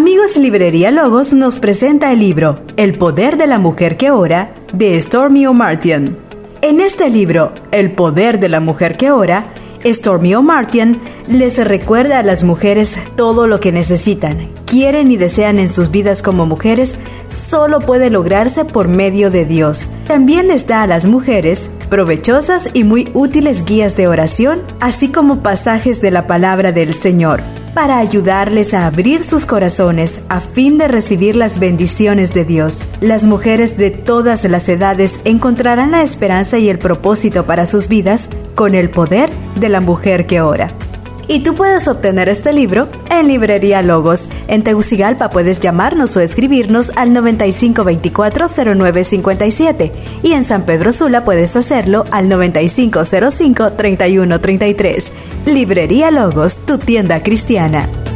Amigos, Librería Logos nos presenta el libro El poder de la mujer que ora, de Stormie Omartian. En este libro, El poder de la mujer que ora, Stormie Omartian les recuerda a las mujeres todo lo que necesitan, quieren y desean en sus vidas como mujeres, solo puede lograrse por medio de Dios. También les da a las mujeres provechosas y muy útiles guías de oración, así como pasajes de la palabra del Señor, para ayudarles a abrir sus corazones a fin de recibir las bendiciones de Dios. Las mujeres de todas las edades encontrarán la esperanza y el propósito para sus vidas con el poder de la mujer que ora. Y tú puedes obtener este libro en Librería Logos. En Tegucigalpa puedes llamarnos o escribirnos al 9524-0957 y en San Pedro Sula puedes hacerlo al 9505-3133. Librería Logos, tu tienda cristiana.